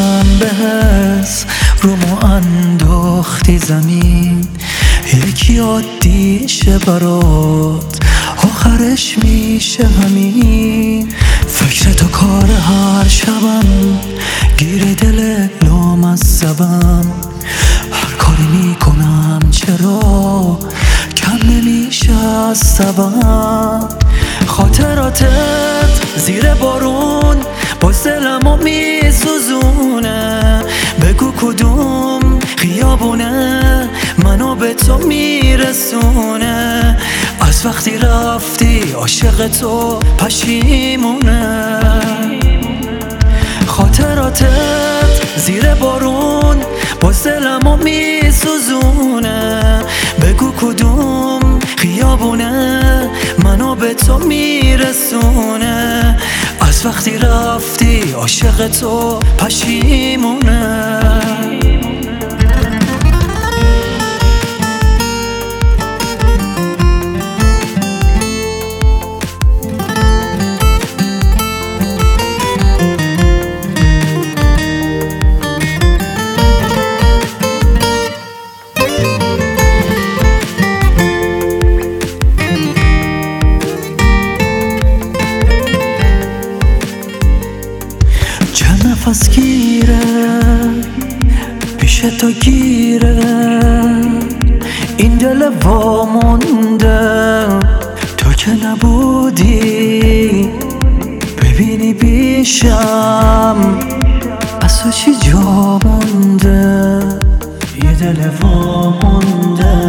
شبم به حس رومو انداختی زمین، یکی عادیشه برات آخرش میشه همین. فکر تو کار هر شبم گیر دل لامصبم، هر کاری میکنم چرا کم نمیشه از سبم. خاطراتت زیر بارون باز دلمو میسوزونه، بگو کدوم خیابونه منو به تو میرسونه. از وقتی رفتی عاشق تو پشیمونه. خاطراتت زیر بارون باز دلمو میسوزونه، بگو کدوم خیابونه منو به تو میرسونه. از وقتی رفتی عاشق تو پشیمونه. نفس گیره پیش تو گیره، این دل وامونده تو که نبودی. ببینی پیشم از تو چی جا مونده، یه دل وامونده.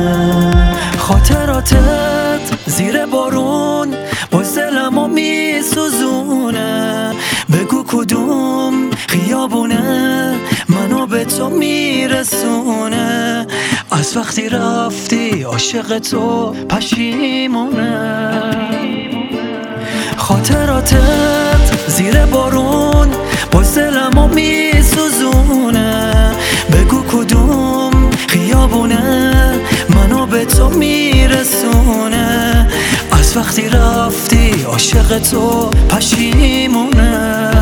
خاطراتت زیر بارون باز دلمو میسوزونه، بگو کدوم خیابونه منو به تو میرسونه. از وقتی رفتی عاشق تو پشیمونه. خاطراتت زیر بارون باز دلمو میسوزونه، بگو کدوم خیابونه منو به تو میرسونه. از وقتی رفتی عاشق تو پشیمونه.